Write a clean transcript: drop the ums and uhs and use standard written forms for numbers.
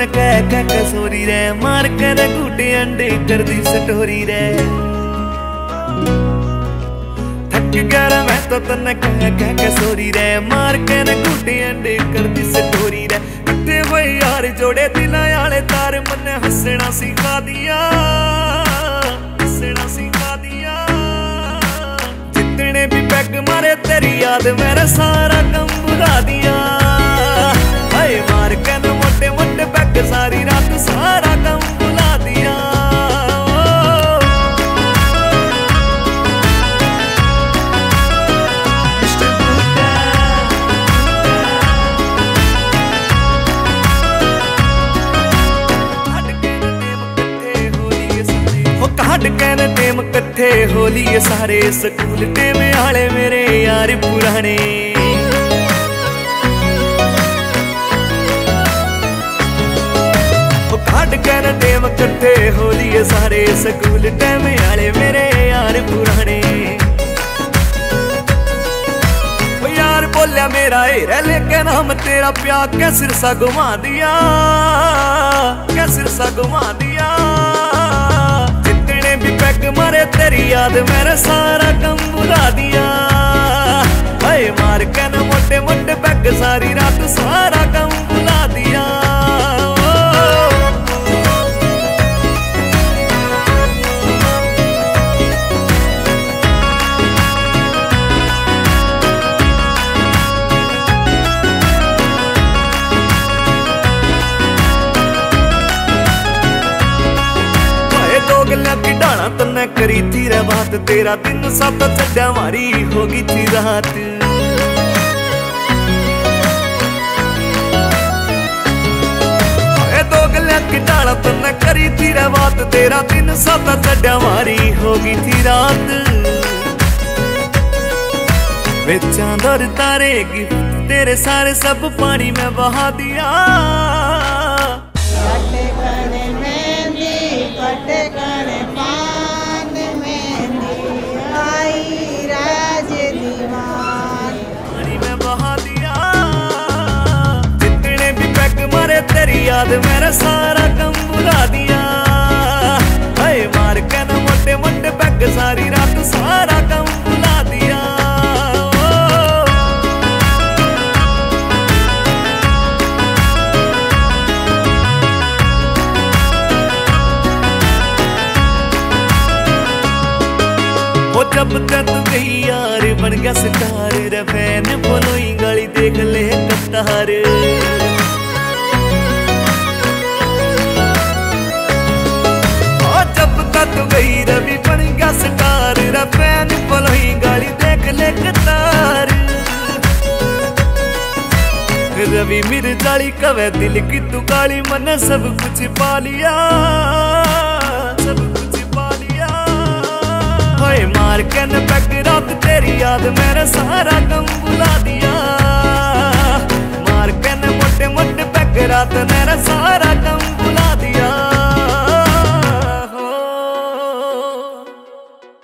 कह कसोरी रे, मार कर घूटे अंडे कर दी सटोरी रे। थक गया मैं तो तन कह कसोरी रे, मार कर घूटे अंडे कर दी सटोरी रे। कितने वो यार जोड़े दिल आले तार, मन हंसना सिखा दिया, हंसना सिखा दिया। जितने भी पैग मारे तेरी याद मेरा सारा गम भुला दिया। हाय मार के न मोटे मोटे पैग सारी रात सारा गम भुला दिया। कहन टेम कट्ठे होलिए सारे, स्कूल टेम आले मेरे यार पुराने। घाट कहन टेम कट्ठे होलिए सारे, स्कूल टेम आले मेरे यार पुराने। यार बोलिया मेरा हेरा लेके नाम तेरा प्यार कै सिरसा घुमा दिया, कै सिरसा घुमा दिया। पैग मारे तेरी याद मेरा सारा गम भुला दिया। हाय मार के न मोटे मोटे पैग सारी रात सारा गम भुला दिया। की डाला तन्ने करी थी रे बात, तेरा दिन सब चढ़ा मारी होगी थी रात। दो गलियां की डाला तन्ने करी थी रे बात, तेरा दिन सब चढ़ा मारी होगी थी रात। वे चांद और तारे गिफ्ट तेरे सारे सब पानी में बहा दिया। तेरी याद मेरा सारा गम भुला दिया। हाय मार के न मोटे मोटे पैग सारी रात सारा गम भुला दिया। वो जब तक गई यार बन गया सितार रे, फैन बोलोई गाली देख ले कतार। तू गई रवि बन गया स्टार, फैन बोलोई गाली देख ले कतार। रवि मिर्जाली कवे दिल की तू गाली, मन सब कुछ पा लिया, सब कुछ पा लिया। हाय मार के न पैग रात तेरी याद मेरा सारा गम भुला दिया। मार के न मोटे मोटे पैग रात मेरा सारा गम